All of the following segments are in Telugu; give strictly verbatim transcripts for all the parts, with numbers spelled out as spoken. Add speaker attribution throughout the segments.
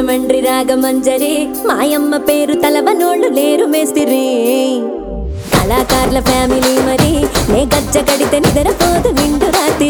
Speaker 1: రాజమండ్రి రాగమంజరి మాయమ్మ పేరు తలవనోళ్ళు లేరు మేస్తిరి కళాకారుల ఫ్యామిలీ మరి నే గజ్జ కడితే నిద్రపోదు నిండు రాత్రి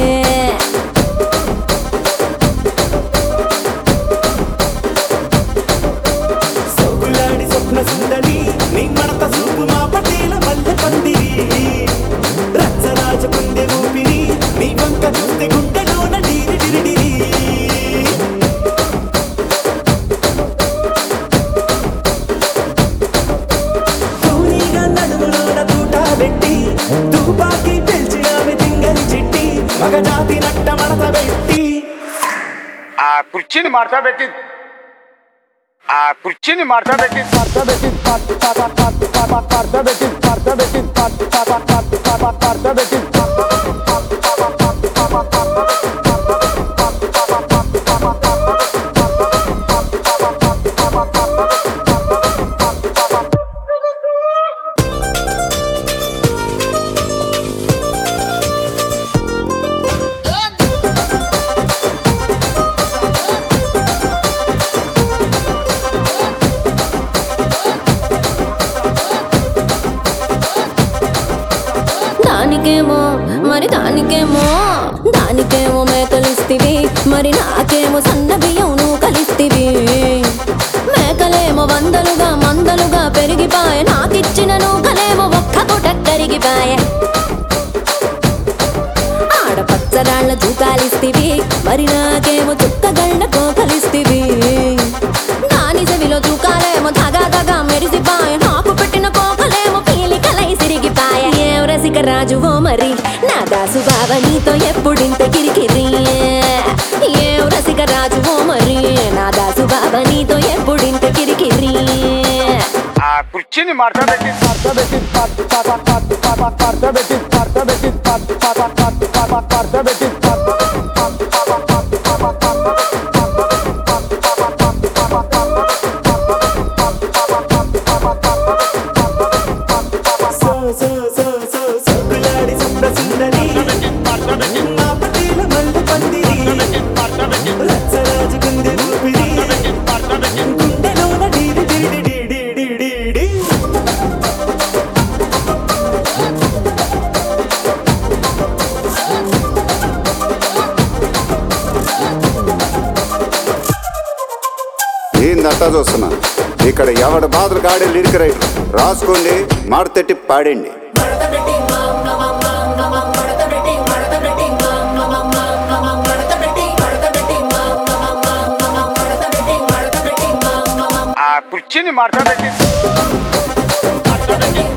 Speaker 2: ఆ కుర్చీని మార్తా పెట్టి ఆ కుర్చీని మార్తా పెట్టి మార్తా పెట్టి మార్తా పెట్టి మార్తా పెట్టి మార్తా పెట్టి
Speaker 1: దానికేమో మరి దానికేమో దానికేమో మేకలిస్తివి మరి నాకేమో సన్న బియ్యం నువ్వు కలిస్తివి మేకలేమో వందలుగా మందలుగా పెరిగిపాయే నాకిచ్చిన నూకలేమో ఒక్క పూట కరిగిపాయే ఆడపచ్చరాళ్ళ జూకాలిస్తివి మరి నాకేమో చుక్కగళ్ళ కోకలిస్తివి దాని చెవిలో జూకాలేమో దగా దగా మెరిసిపాయే నాకు పెట్టిన కోకలేమో పీలికలై సిరిగిపాయే ఏం రసిక రాజువో మరి నా దాసు బావ నీతో ఎప్పుడింత కిరికిరి ఏం రసిక రాజువో మరి నా దాసు బావ నీతో ఎప్పుడింత కిరికిరి
Speaker 2: ఆ కుర్చీని మార్తా పెట్టి మార్తా పెట్టి మార్తా పెట్టి మార్తా పెట్టి మార్తా పెట్టి
Speaker 3: ఏందంతా చూస్తున్నా ఇక్కడ ఎవడ బాధలు కాడే లిరిక్ రైటర్ రాసుకోండి మాడతెట్టి పాడండి.
Speaker 2: ఆ కుర్చీని మార్తా పెట్టి